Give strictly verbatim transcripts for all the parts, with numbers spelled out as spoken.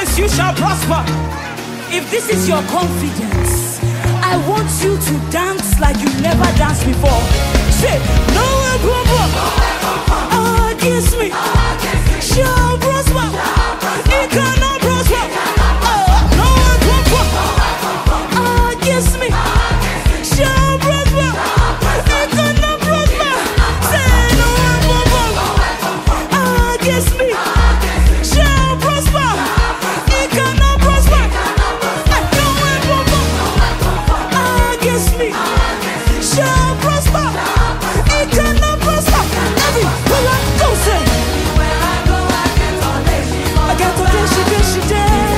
says you shall prosper. If this is your confidence, I want you to dance like you never danced before. Say, no weapon against me shall prosper. It cannot prosper. No weapon against me shall prosper. It cannot prosper. Say, no weapon against me shall prosper. It cannot prosper. No weapon against me shall prosper. It cannot prosper. Every pull up, go say. I get to this, she did, she did.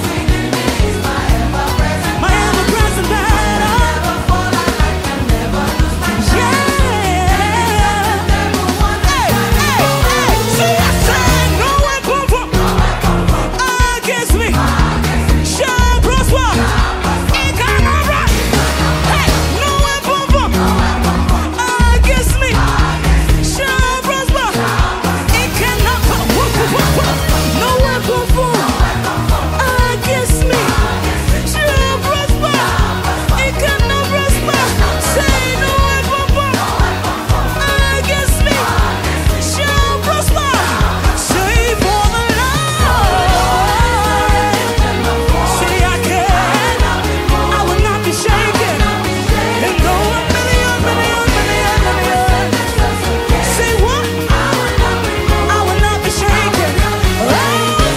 My ever present battle. Yeah. Hey, hey, hey. See, I said no weapon against me shall prosper. It cannot prosper. Hey, no weapon against me shall prosper. It cannot prosper. No weapon against me shall prosper. It cannot prosper. Say no weapon against me shall prosper. Say for the Lord. Say I can. I will not be shaken. And no one million, million, million, million. Say what? I will not be shaken. Oh, for the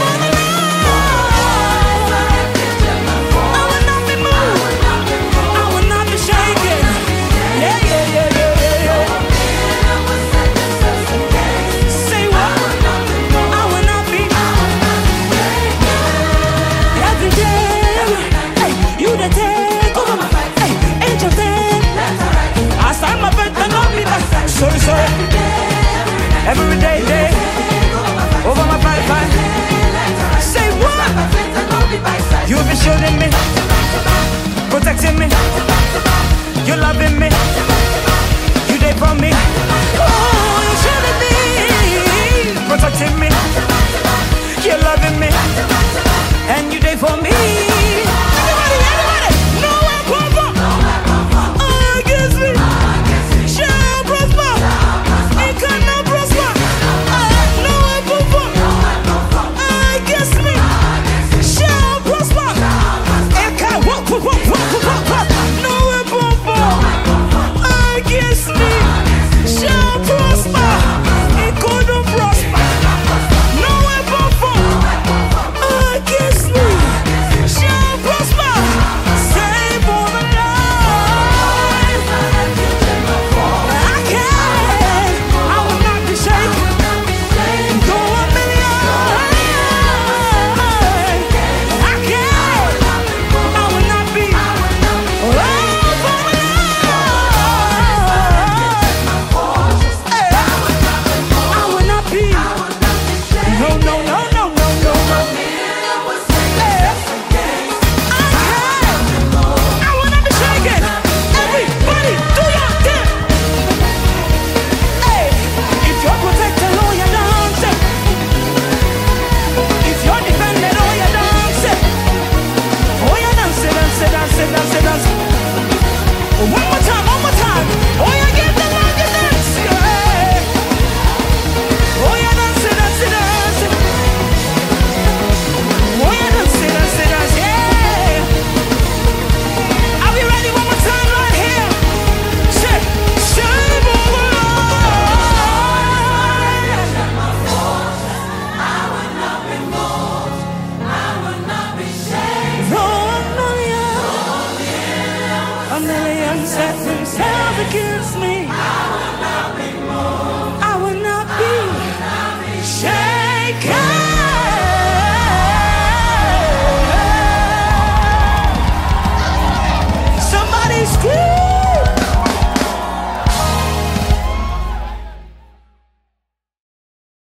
Lord. I will not be moved. I will not be shaken. Yeah, yeah, yeah, yeah, yeah, yeah. Say what? I will not be. Every day, hey, you the take over my, hey, angel thing. I stand my faith and not be back. Sorry, sorry. Every day, day, over my fight, fight. Say what? You've been shielding me, protecting me, you're loving me, you there for me. Oh, you're shielding me, protecting me, you're loving me, and you there for me.